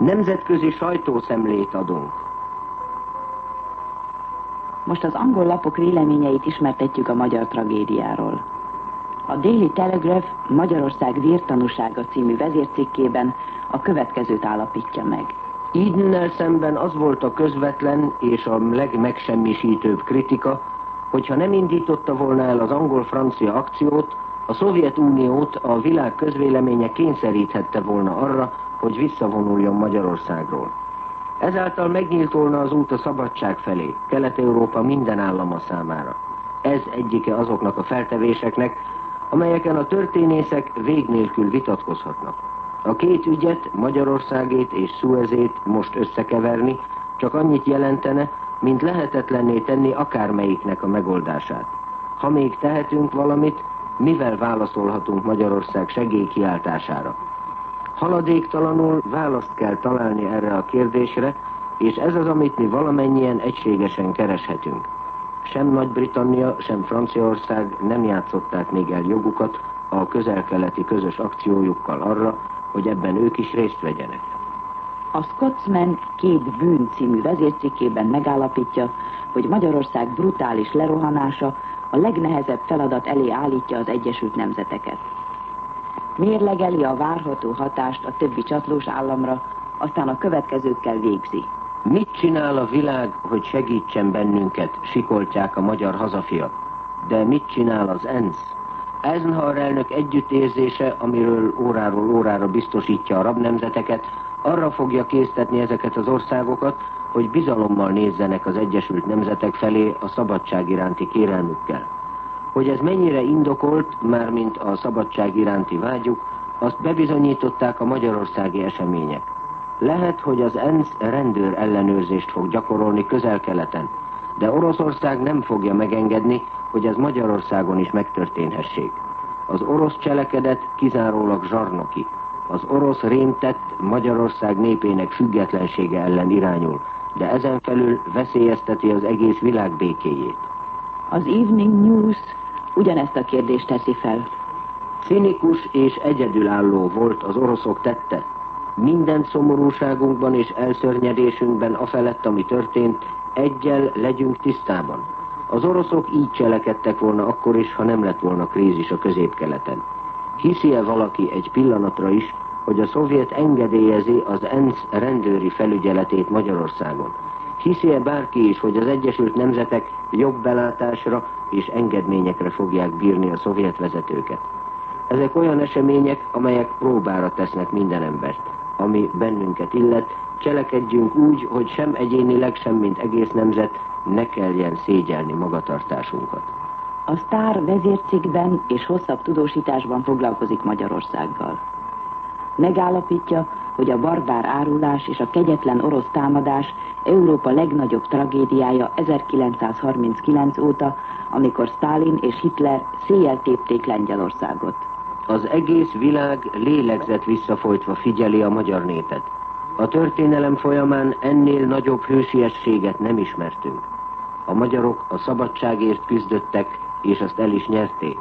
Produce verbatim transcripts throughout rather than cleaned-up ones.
Nemzetközi sajtószemlét adunk. Most az angol lapok véleményeit ismertetjük a magyar tragédiáról. A Daily Telegraph Magyarország vértanúsága című vezércikkében a következőt állapítja meg. Edennel szemben az volt a közvetlen és a legmegsemmisítőbb kritika, hogyha nem indította volna el az angol-francia akciót, a Szovjetuniót a világ közvéleménye kényszeríthette volna arra, hogy visszavonuljon Magyarországról. Ezáltal megnyílt volna az út a szabadság felé, Kelet-Európa minden állama számára. Ez egyike azoknak a feltevéseknek, amelyeken a történészek vég nélkül vitatkozhatnak. A két ügyet, Magyarországét és Szuezét most összekeverni csak annyit jelentene, mint lehetetlenné tenni akármelyiknek a megoldását. Ha még tehetünk valamit, mivel válaszolhatunk Magyarország segélykiáltására? Haladéktalanul választ kell találni erre a kérdésre, és ez az, amit mi valamennyien egységesen kereshetünk. Sem Nagy-Britannia, sem Franciaország nem játszották még el jogukat a közel-keleti közös akciójukkal arra, hogy ebben ők is részt vegyenek. A Scotsman Két bűn című vezércikkében megállapítja, hogy Magyarország brutális lerohanása a legnehezebb feladat elé állítja az Egyesült Nemzeteket. Mérlegeli a várható hatást a többi csatlós államra, aztán a következőkkel végzi. Mit csinál a világ, hogy segítsen bennünket, sikoltják a magyar hazafiak? De mit csinál az ENSZ? Eisenhower elnök együttérzése, amiről óráról órára biztosítja a rabnemzeteket, arra fogja késztetni ezeket az országokat, hogy bizalommal nézzenek az Egyesült Nemzetek felé a szabadság iránti kérelmükkel. Hogy ez mennyire indokolt, mármint a szabadság iránti vágyuk, azt bebizonyították a magyarországi események. Lehet, hogy az ENSZ rendőr ellenőrzést fog gyakorolni Közel-Keleten, de Oroszország nem fogja megengedni, hogy ez Magyarországon is megtörténhessék. Az orosz cselekedet kizárólag zsarnoki. Az orosz rémtett Magyarország népének függetlensége ellen irányul, de ezen felül veszélyezteti az egész világ békéjét. Az Evening News ugyanezt a kérdést teszi fel. Cinikus és egyedülálló volt az oroszok tette. Minden szomorúságunkban és elszörnyedésünkben afelett, ami történt, eggyel legyünk tisztában. Az oroszok így cselekedtek volna akkor is, ha nem lett volna krízis a Közép-Keleten. Hiszi-e valaki egy pillanatra is, hogy a szovjet engedélyezi az ENSZ rendőri felügyeletét Magyarországon? Hiszi-e bárki is, hogy az Egyesült Nemzetek jobb belátásra és engedményekre fogják bírni a szovjet vezetőket? Ezek olyan események, amelyek próbára tesznek minden embert. Ami bennünket illet, cselekedjünk úgy, hogy sem egyénileg, sem mint egész nemzet ne kelljen szégyelni magatartásunkat. A Sztár vezércikkben és hosszabb tudósításban foglalkozik Magyarországgal. Megállapítja, hogy a barbár árulás és a kegyetlen orosz támadás Európa legnagyobb tragédiája ezerkilencszázharminckilenc óta, amikor Sztálin és Hitler széjjel tépték Lengyelországot. Az egész világ lélegzet visszafolytva figyeli a magyar népet. A történelem folyamán ennél nagyobb hősiességet nem ismertünk. A magyarok a szabadságért küzdöttek, és azt el is nyerték.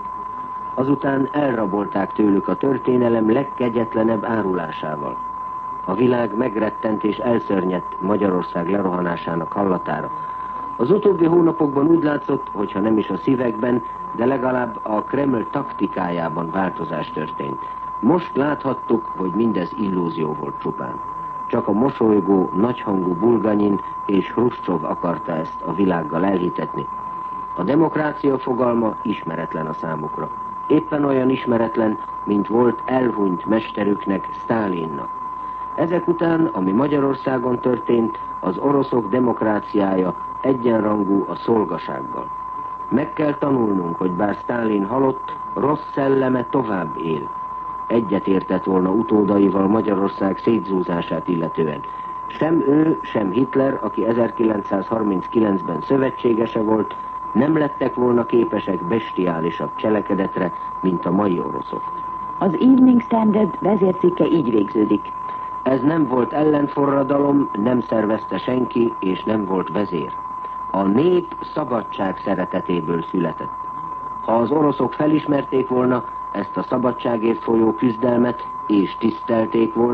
Azután elrabolták tőlük a történelem legkegyetlenebb árulásával. A világ megrettent és elszörnyedt Magyarország lerohanásának hallatára. Az utóbbi hónapokban úgy látszott, hogyha nem is a szívekben, de legalább a Kreml taktikájában változás történt. Most láthattuk, hogy mindez illúzió volt csupán. Csak a mosolygó, nagyhangú Bulganyin és Hruscsov akarta ezt a világgal elhitetni. A demokrácia fogalma ismeretlen a számukra. Éppen olyan ismeretlen, mint volt elhunyt mesterüknek, Sztálinnak. Ezek után, ami Magyarországon történt, az oroszok demokráciája egyenrangú a szolgasággal. Meg kell tanulnunk, hogy bár Sztálin halott, rossz szelleme tovább él. Egyet értett volna utódaival Magyarország szétzúzását illetően. Sem ő, sem Hitler, aki ezerkilencszázharminckilencben szövetségese volt, nem lettek volna képesek bestiálisabb cselekedetre, mint a mai oroszok. Az Evening Standard vezércikke így végződik. Ez nem volt ellenforradalom, nem szervezte senki, és nem volt vezér. A nép szabadság szeretetéből született. Ha az oroszok felismerték volna ezt a szabadságért folyó küzdelmet, és tisztelték volna,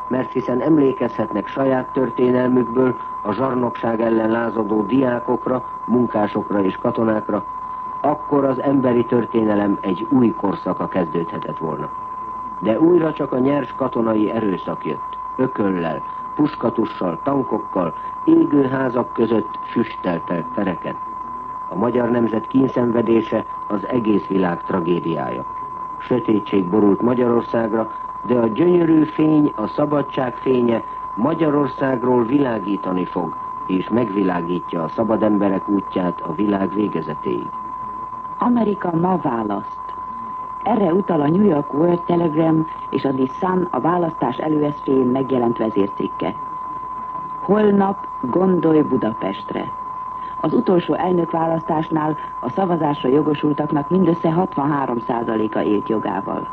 mert hiszen emlékezhetnek saját történelmükből a zsarnokság ellen lázadó diákokra, munkásokra és katonákra, akkor az emberi történelem egy új korszaka kezdődhetett volna. De újra csak a nyers katonai erőszak jött, ököllel, puskatussal, tankokkal, égő házak között füsteltelt tereken. A magyar nemzet kínszenvedése az egész világ tragédiája. Sötétség borult Magyarországra, de a gyönyörű fény, a szabadság fénye Magyarországról világítani fog, és megvilágítja a szabad emberek útját a világ végezetéig. Amerika ma választ. Erre utal a New York World Telegram és a The Sun a választás előeszféjén megjelent vezércikke. Holnap gondolj Budapestre. Az utolsó elnökválasztásnál a szavazásra jogosultaknak mindössze hatvanhárom százaléka élt jogával.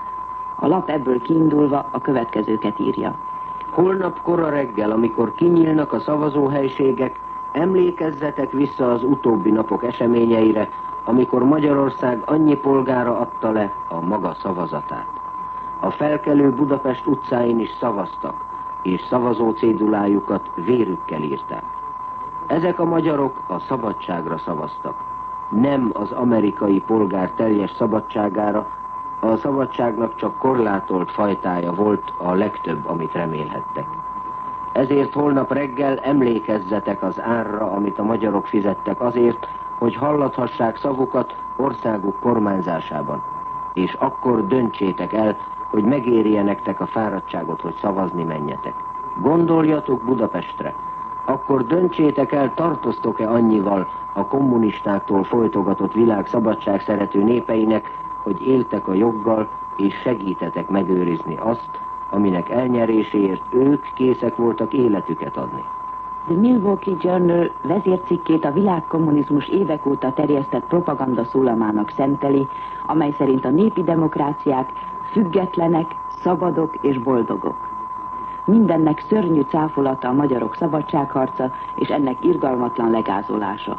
A lap ebből kiindulva a következőket írja. Holnap kora reggel, amikor kinyílnak a szavazóhelységek, emlékezzetek vissza az utóbbi napok eseményeire, amikor Magyarország annyi polgára adta le a maga szavazatát. A felkelő Budapest utcáin is szavaztak, és szavazó cédulájukat vérükkel írták. Ezek a magyarok a szabadságra szavaztak, nem az amerikai polgár teljes szabadságára, a szabadságnak csak korlátolt fajtája volt a legtöbb, amit remélhettek. Ezért holnap reggel emlékezzetek az árra, amit a magyarok fizettek azért, hogy hallathassák szavukat országuk kormányzásában, és akkor döntsétek el, hogy megérje nektek a fáradtságot, hogy szavazni menjetek. Gondoljatok Budapestre, akkor döntsétek el, tartoztok-e annyival a kommunistáktól folytogatott világ szabadság szerető népeinek, hogy éltek a joggal, és segítetek megőrizni azt, aminek elnyeréséért ők készek voltak életüket adni. The Milwaukee Journal vezércikkét a világkommunizmus évek óta terjesztett propaganda szólamának szenteli, amely szerint a népi demokráciák függetlenek, szabadok és boldogok. Mindennek szörnyű cáfolata a magyarok szabadságharca és ennek irgalmatlan legázolása.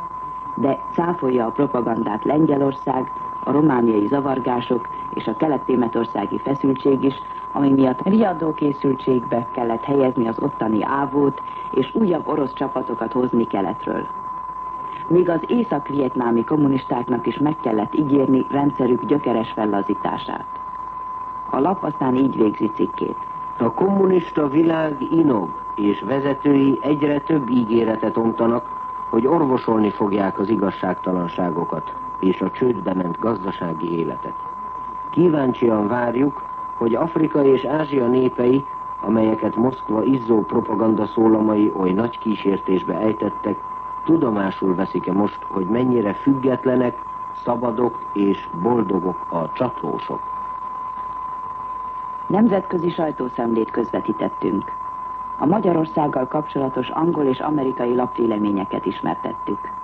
De cáfolja a propagandát Lengyelország, a romániai zavargások és a kelet-németországi feszültség is, ami miatt riadókészültségbe kellett helyezni az ottani ávót, és újabb orosz csapatokat hozni keletről. Míg az észak-vietnámi kommunistáknak is meg kellett ígérni rendszerük gyökeres fellazítását. A lap aztán így végzi cikkét. A kommunista világ inog, és vezetői egyre több ígéretet ontanak, hogy orvosolni fogják az igazságtalanságokat és a csődbe ment gazdasági életet. Kíváncsian várjuk, hogy Afrika és Ázsia népei, amelyeket Moszkva izzó propaganda szólamai oly nagy kísértésbe ejtettek, tudomásul veszik-e most, hogy mennyire függetlenek, szabadok és boldogok a csatlósok. Nemzetközi sajtószemlét közvetítettünk. A Magyarországgal kapcsolatos angol és amerikai lapvéleményeket ismertettük.